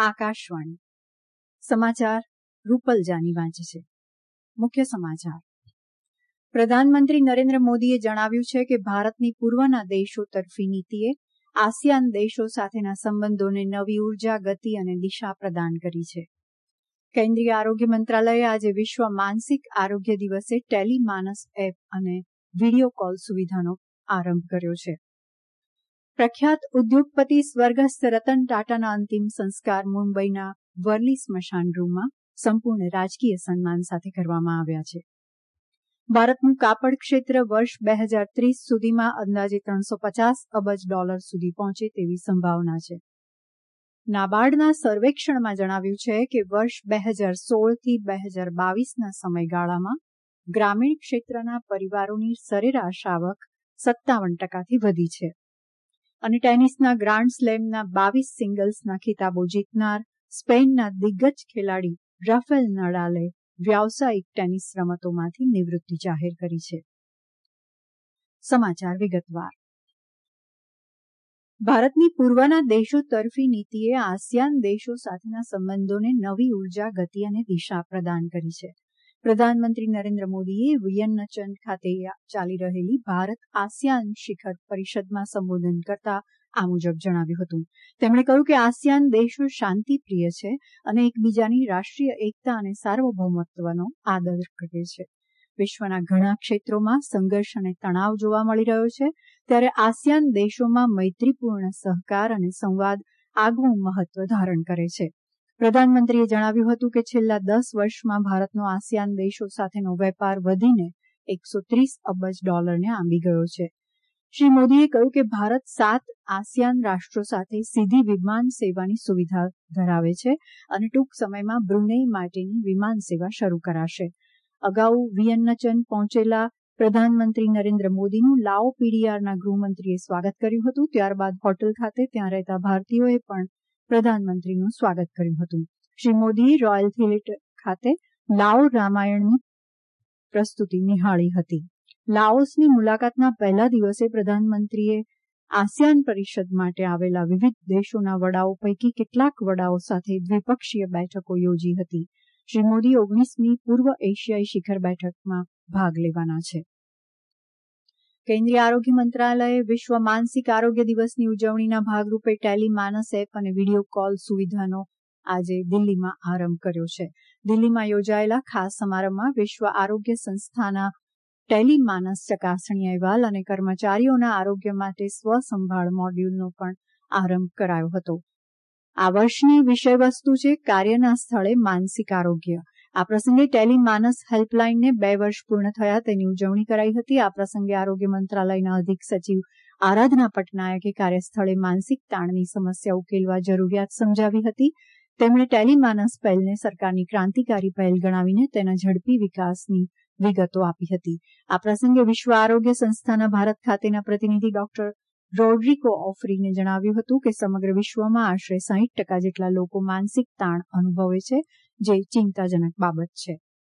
આકાશવાણી સમાચાર રૂપલ જાની વાંચે છે. મુખ્ય સમાચાર. પ્રધાનમંત્રી નરેન્દ્ર મોદીએ જણાવ્યું છે કે ભારતની પૂર્વના દેશો તરફી નીતિએ આસિયાન દેશો સાથેના સંબંધોને નવી ઉર્જા, ગતિ અને દિશા પ્રદાન કરી છે. કેન્દ્રીય આરોગ્ય મંત્રાલયે આજે વિશ્વ માનસિક આરોગ્ય દિવસે ટેલિમાનસ એપ અને વીડિયો કોલ સુવિધાનો આરંભ કર્યો છે. પ્રખ્યાત ઉદ્યોગપતિ સ્વર્ગસ્થ રતન ટાટાના અંતિમ સંસ્કાર મુંબઈના વર્લી સ્મશાન ગૃહમાં સંપૂર્ણ રાજકીય સન્માન સાથે કરવામાં આવ્યા છે. ભારતનું કાપડ ક્ષેત્ર વર્ષ 2030 સુધીમાં અંદાજે $350 અબજ સુધી પહોંચે તેવી સંભાવના છે. નાબાર્ડના સર્વેક્ષણમાં જણાવ્યું છે કે વર્ષ 2016 થી 2022ના સમયગાળામાં ગ્રામીણ ક્ષેત્રના પરિવારોની સરેરાશ આવક 57%થી વધી છે. અને ટેનિસના ગ્રાન્ડ સ્લેમના 22 સિંગલ્સના ખિતાબો જીતનાર સ્પેનના દિગ્ગજ ખેલાડી રાફેલ નડાલે વ્યાવસાયિક ટેનિસ રમતોમાંથી નિવૃત્તિ જાહેર કરી છે. સમાચાર વિગતવાર. ભારતની પૂર્વના દેશો તરફી નીતિએ આસિયાન દેશો સાથેના સંબંધોને નવી ઉર્જા, ગતિ અને દિશા પ્રદાન કરી છે. પ્રધાનમંત્રી નરેન્દ્ર મોદીએ વિયનચન ખાતે ચાલી રહેલી ભારત આસિયાન શિખર પરિષદમાં સંબોધન કરતા આ મુજબ જણાવ્યું હતું. તેમણે કહ્યું કે આસિયાન દેશો શાંતિપ્રિય છે અને એકબીજાની રાષ્ટ્રીય એકતા અને સાર્વભૌમત્વનો આદર કરે છે. વિશ્વના ઘણા ક્ષેત્રોમાં સંઘર્ષ અને તણાવ જોવા મળી રહ્યો છે, ત્યારે આસિયાન દેશોમાં મૈત્રીપૂર્ણ સહકાર અને સંવાદ આગવું મહત્વ ધારણ કરે છે. પ્રધાનમંત્રીએ જણાવ્યું હતું કે છેલ્લા 10 વર્ષમાં ભારતનો આસિયાન દેશો સાથેનો વેપાર વધીને $130 અબજ ને આંબી ગયો છે. શ્રી મોદીએ કહ્યું કે ભારત 7 આસિયાન રાષ્ટ્રો સાથે સીધી વિમાન સેવાની સુવિધા ધરાવે છે અને ટૂંક સમયમાં બ્રુનેઈ માટેની વિમાન સેવા શરૂ કરાશે. અગાઉ વિયનચન પહોંચેલા પ્રધાનમંત્રી નરેન્દ્ર મોદીનું લાઓ પીડીઆરના ગૃહમંત્રીએ સ્વાગત કર્યું હતું. ત્યારબાદ હોટલ ખાતે ત્યાં રહેતા ભારતીયોએ પણ પ્રધાનમંત્રીનું સ્વાગત કર્યું હતું. શ્રી મોદીએ રોયલ થિયેટર ખાતે લાઓ રામાયણની પ્રસ્તુતિ નિહાળી હતી. લાઓસની મુલાકાતના પહેલા દિવસે પ્રધાનમંત્રીએ આસિયાન પરિષદ માટે આવેલા વિવિધ દેશોના વડાઓ પૈકી કેટલાક વડાઓ સાથે દ્વિપક્ષીય બેઠકો યોજી હતી. શ્રી મોદી 19મી પૂર્વ એશિયાઈ શિખર બેઠકમાં ભાગ લેવાના છે. કેન્દ્રીય આરોગ્ય મંત્રાલયે વિશ્વ માનસિક આરોગ્ય દિવસની ઉજવણીના ભાગરૂપે ટેલિમાનસ એપ અને વીડિયો કોલ સુવિધાનો આજે દિલ્હીમાં આરંભ કર્યો છે. દિલ્હીમાં યોજાયેલા ખાસ સમારંભમાં વિશ્વ આરોગ્ય સંસ્થાના ટેલિમાનસ ચકાસણી અહેવાલ અને કર્મચારીઓના આરોગ્ય માટે સ્વસંભાળ મોડ્યુલનો પણ આરંભ કરાયો હતો. આ વર્ષની વિષયવસ્તુ છે કાર્યના સ્થળે માનસિક આરોગ્ય. આ પ્રસંગે ટેલિમાનસ હેલ્પલાઇનને 2 વર્ષ પૂર્ણ થયા તેની ઉજવણી કરાઈ હતી. આ પ્રસંગે આરોગ્ય મંત્રાલયના અધિક સચિવ આરાધના પટનાયકે કાર્યસ્થળે માનસિક તાણની સમસ્યા ઉકેલવા જરૂરિયાત સમજાવી હતી. તેમણે ટેલિમાનસ પહેલને સરકારની ક્રાંતિકારી પહેલ ગણાવીને તેના ઝડપી વિકાસની વિગતો આપી હતી. આ પ્રસંગે વિશ્વ આરોગ્ય સંસ્થાના ભારત ખાતેના પ્રતિનિધિ ડોક્ટર રોડ્રિકો ઓફરીને જણાવ્યું હતું કે સમગ્ર વિશ્વમાં આશરે 60% જેટલા લોકો માનસિક તાણ અનુભવે છે, જે ચિંતાજનક બાબત છે.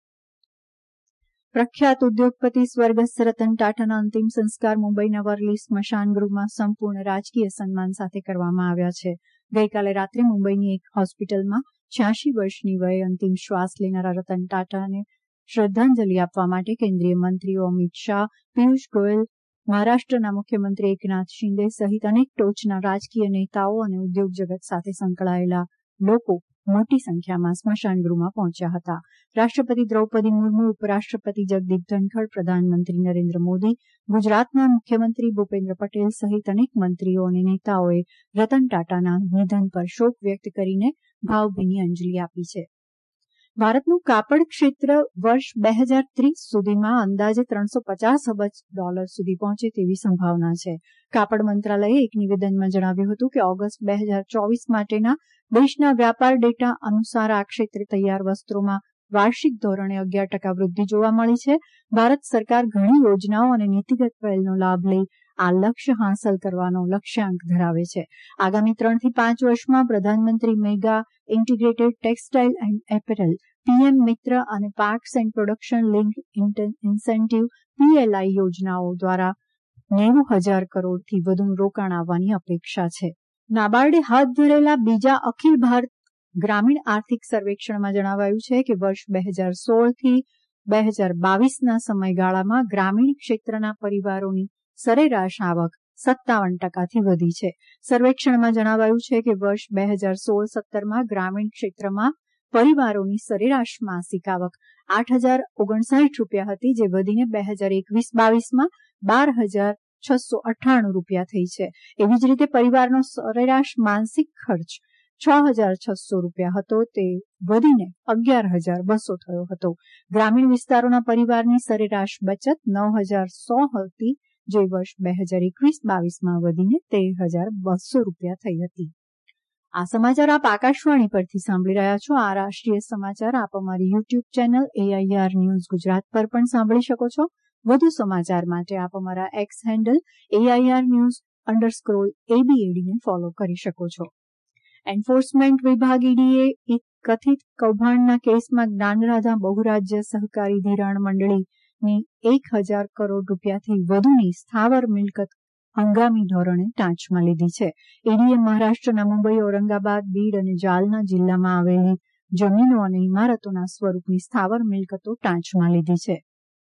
પ્રખ્યાત ઉદ્યોગપતિ સ્વર્ગસ્થ રતન ટાટાના અંતિમ સંસ્કાર મુંબઈના વર્લી સ્મશાન ગૃહમાં સંપૂર્ણ રાજકીય સન્માન સાથે કરવામાં આવ્યા છે. ગઈકાલે રાત્રે મુંબઈની એક હોસ્પિટલમાં 86 વર્ષની વયે અંતિમ શ્વાસ લેનારા રતન ટાટાને શ્રદ્ધાંજલિ આપવા માટે કેન્દ્રીય મંત્રીઓ અમિત શાહ, પિયુષ ગોયલ, મહારાષ્ટ્રના મુખ્યમંત્રી એકનાથ શિંદે સહિત અનેક ટોચના રાજકીય નેતાઓ અને ઉદ્યોગ જગત સાથે સંકળાયેલા લોકો મોટી સંખ્યામાં સ્મશાનગૃહમાં પહોંચ્યા હતા. રાષ્ટ્રપતિ દ્રૌપદી મુર્મુ, ઉપરાષ્ટ્રપતિ જગદીપ ધનખડ, પ્રધાનમંત્રી નરેન્દ્ર મોદી, ગુજરાતના મુખ્યમંત્રી ભૂપેન્દ્ર પટેલ સહિત અનેક મંત્રીઓ અને નેતાઓએ રતન ટાટાના નિધન પર શોક વ્યક્ત કરીને ભાવભીની અંજલિ આપી છે. ભારતનું કાપડ ક્ષેત્ર વર્ષ 2030 સુધીમાં અંદાજે $350 અબજ સુધી પહોંચે તેવી સંભાવના છે. કાપડ મંત્રાલયે એક નિવેદનમાં જણાવ્યું હતું કે ઓગસ્ટ 2024 માટેના દેશના વ્યાપાર ડેટા અનુસાર આ ક્ષેત્રે તૈયાર વસ્ત્રોમાં વાર્ષિક ધોરણે 11% વૃદ્ધિ જોવા મળી છે. ભારત સરકાર ઘણી યોજનાઓ અને નીતિગત પહેલનો લાભ લઈ આ લક્ષ્ય હાંસલ કરવાનો લક્ષ્યાંક ધરાવે છે. આગામી 3 થી 5 વર્ષમાં પ્રધાનમંત્રી mega integrated textile and apparel, PM Mitra અને parks and production link incentive PLI યોજનાઓ દ્વારા 90,000 કરોડથી વધુનું રોકાણ આવવાની અપેક્ષા છે. નાબાર્ડે હાથ ધરેલા બીજા અખિલ ભારત ગ્રામીણ આર્થિક સર્વેક્ષણમાં જણાવાયું છે કે વર્ષ 2016 થી 2022ના સમયગાળામાં ગ્રામીણ ક્ષેત્રના પરિવારોની સરેરાશ આવક 57% વધી છે. સર્વેક્ષણમાં જણાવાયું છે કે વર્ષ 2016-17માં ગ્રામીણ ક્ષેત્રમાં પરિવારોની સરેરાશ માસિક આવક 8,059 રૂપિયા હતી, જે વધીને 2021-22માં 12,698 રૂપિયા થઈ છે. એવી જ રીતે પરિવારનો સરેરાશ માસિક ખર્ચ 6,600 રૂપિયા હતો, તે વધીને 11,200 થયો હતો. ગ્રામીણ વિસ્તારોના પરિવારની સરેરાશ બચત 9,100 હતી, જે વર્ષ 2021-22માં વધીને 13,200 રૂપિયા થઈ હતી. આ સમાચાર આપ આકાશવાણી પરથી સાંભળી રહ્યા છો. આ રાષ્ટ્રીય સમાચાર આપ અમારી YouTube channel AIR news Gujarat પર પણ સાંભળી શકો છો. વધુ સમાચાર માટે આપ અમારા એક્સ હેન્ડલ AIR_news_ABAD ને ફોલો કરી શકો છો. એન્ફોર્સમેન્ટ વિભાગ EDએ કથિત કૌભાંડના કેસમાં જ્ઞાનરાધા બહુરાજ્ય સહકારી ધિરાણ મંડળીની 1,000 કરોડ રૂપિયાથી વધુની સ્થાવર મિલકત હંગામી ધોરણે ટાંચમાં લીધી છે. EDએ મહારાષ્ટ્રના મુંબઈ, ઔરંગાબાદ, બીડ અને જાલના જિલ્લામાં આવેલી જમીનો અને ઇમારતોના સ્વરૂપની સ્થાવર મિલકતો ટાંચમાં લીધી છે.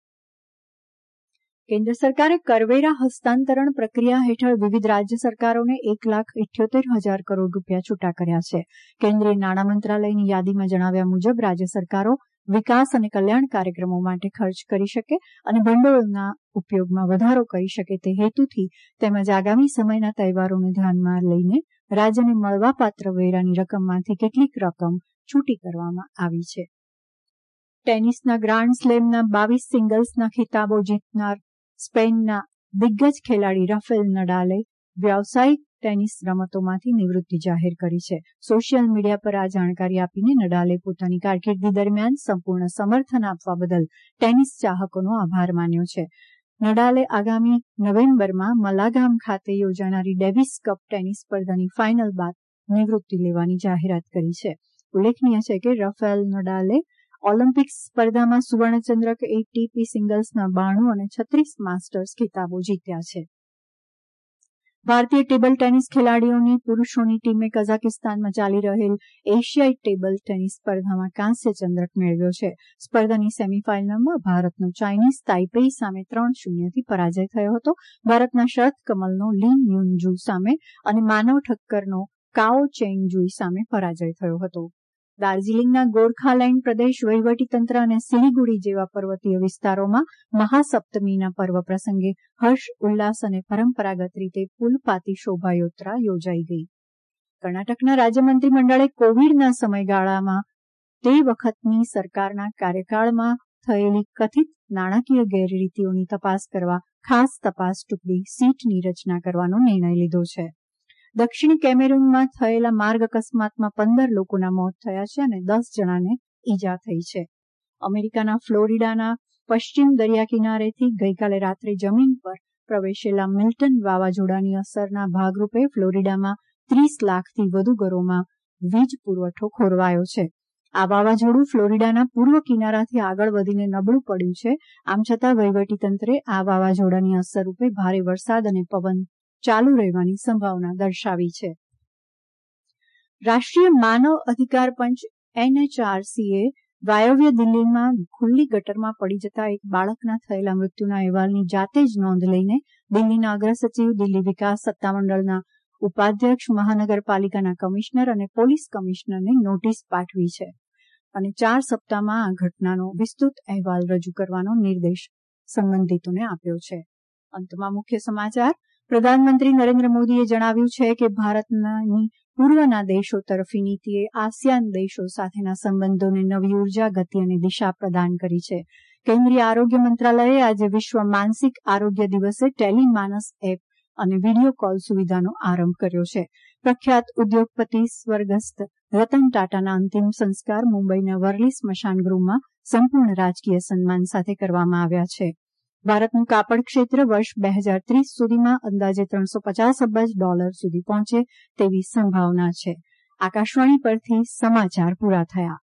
કેન્દ્ર સરકારે કરવેરા હસ્તાંતરણ પ્રક્રિયા હેઠળ વિવિધ રાજ્ય સરકારોને 1,78,000 કરોડ રૂપિયા છૂટા કર્યા છે. કેન્દ્રીય નાણાં મંત્રાલયની યાદીમાં જણાવ્યા મુજબ રાજ્ય સરકારો વિકાસ અને કલ્યાણ કાર્યક્રમો માટે ખર્ચ કરી શકે અને ભંડોળના ઉપયોગમાં વધારો કરી શકે તે હેતુથી તેમજ આગામી સમયના તહેવારોને ધ્યાનમાં લઈને રાજ્યને મળવાપાત્ર વેરાની રકમમાંથી કેટલીક રકમ છૂટી કરવામાં આવી છે. ટેનિસના ગ્રાન્ડ સ્લેમના 22 સિંગલ્સના ખિતાબો જીતનાર સ્પેનના દિગ્ગજ ખેલાડી રાફેલ નડાલે વ્યાવસાયિક ટેનિસ રમતોમાંથી નિવૃત્તિ જાહેર કરી છે. સોશિયલ મીડિયા પર આ જાણકારી આપીને નડાલે પોતાની કારકિર્દી દરમિયાન સંપૂર્ણ સમર્થન આપવા બદલ ટેનિસ ચાહકોનો આભાર માન્યો છે. નડાલે આગામી નવેમ્બરમાં મલાગામ ખાતે યોજાનારી ડેવિસ કપ ટેનિસ સ્પર્ધાની ફાઇનલ બાદ નિવૃત્તિ લેવાની જાહેરાત કરી છે. ઉલ્લેખનીય છે કે રાફેલ નડાલે ઓલિમ્પિક્સ સ્પર્ધામાં સુવર્ણચંદ્રક, ATP સિંગલ્સના 92 અને 36 માસ્ટર્સ ખિતાબો જીત્યા છે. ભારતીય ટેબલ ટેનિસ ખેલાડીઓની પુરૂષોની ટીમે કઝાકિસ્તાનમાં ચાલી રહેલ એશિયાઈ ટેબલ ટેનિસ સ્પર્ધામાં કાંસ્ય ચંદ્રક મેળવ્યો છે. સ્પર્ધાની સેમીફાઇનલમાં ભારતનો ચાઇનીઝ તાઇપેઈ સામે 3-0થી પરાજય થયો હતો. ભારતના શરત કમલનો લીન યુનજુ સામે અને માનવ ઠક્કરનો કાઓ ચેંગ જુઈ સામે પરાજય થયો હતો. દાર્જિલિંગના ગોરખાલેન્ડ પ્રદેશ વહીવટીતંત્ર અને સિલિગુડી જેવા પર્વતીય વિસ્તારોમાં મહાસપ્તમીના પર્વ પ્રસંગે હર્ષ ઉલ્લાસ અને પરંપરાગત રીતે ફૂલપાતી શોભાયાત્રા યોજાઈ ગઈ. કર્ણાટકના રાજ્ય મંત્રીમંડળે કોવિડના સમયગાળામાં તે વખતની સરકારના કાર્યકાળમાં થયેલી કથિત નાણાકીય ગેરરીતિઓની તપાસ કરવા ખાસ તપાસ ટુકડી સીટની રચના કરવાનો નિર્ણય લીધો છે. દક્ષિણ કેમેરૂનમાં થયેલા માર્ગ અકસ્માતમાં 15 લોકોના મોત થયા છે અને 10 જણાને ઈજા થઈ છે. અમેરિકાના ફ્લોરિડાના પશ્ચિમ દરિયા કિનારેથી ગઈકાલે રાત્રે જમીન પર પ્રવેશેલા મિલ્ટન વાવાઝોડાની અસરના ભાગરૂપે ફ્લોરિડામાં 30 લાખથી વધુ ઘરોમાં વીજ પુરવઠો ખોરવાયો છે. આ વાવાઝોડું ફ્લોરિડાના પૂર્વ કિનારાથી આગળ વધીને નબળું પડ્યું છે. આમ છતાં વહીવટીતંત્રે આ વાવાઝોડાની અસરરૂપે ભારે વરસાદ અને પવન ચાલુ રહેવાની સંભાવના દર્શાવી છે. રાષ્ટ્રીય માનવ અધિકાર પંચ NHRCએ વાયવ્ય દિલ્હીમાં ખુલ્લી ગટરમાં પડી જતા એક બાળકના થયેલા મૃત્યુના અહેવાલની જાતે જ નોંધ લઈને દિલ્હીના અગ્રસચિવ, દિલ્હી વિકાસ સત્તામંડળના ઉપાધ્યક્ષ, મહાનગરપાલિકાના કમિશનર અને પોલીસ કમિશનરને નોટિસ પાઠવી છે અને 4 સપ્તાહમાં આ ઘટનાનો વિસ્તૃત અહેવાલ રજૂ કરવાનો નિર્દેશ સંબંધિતોને આપ્યો છે. અંતમાં મુખ્ય સમાચાર. પ્રધાનમંત્રી નરેન્દ્ર મોદીએ જણાવ્યું છે કે ભારતની પૂર્વના દેશો તરફી નીતિએ આસિયાન દેશો સાથેના સંબંધોને નવી ઉર્જા, ગતિ અને દિશા પ્રદાન કરી છે. કેન્દ્રીય આરોગ્ય મંત્રાલયે આજે વિશ્વ માનસિક આરોગ્ય દિવસે ટેલિમાનસ એપ અને વિડીયો કોલ સુવિધાનો આરંભ કર્યો છે. પ્રખ્યાત ઉદ્યોગપતિ સ્વર્ગસ્થ રતન ટાટાના અંતિમ સંસ્કાર મુંબઈના વર્લી સ્મશાનગૃહમાં સંપૂર્ણ રાજકીય સન્માન સાથે કરવામાં આવ્યા છે. ભારતનું કાપડ ક્ષેત્ર વર્ષ 2030 સુધીમાં અંદાજે $350 અબજ સુધી પહોંચે તેવી સંભાવના છે. આકાશવાણી પરથી સમાચાર પૂરા થયા.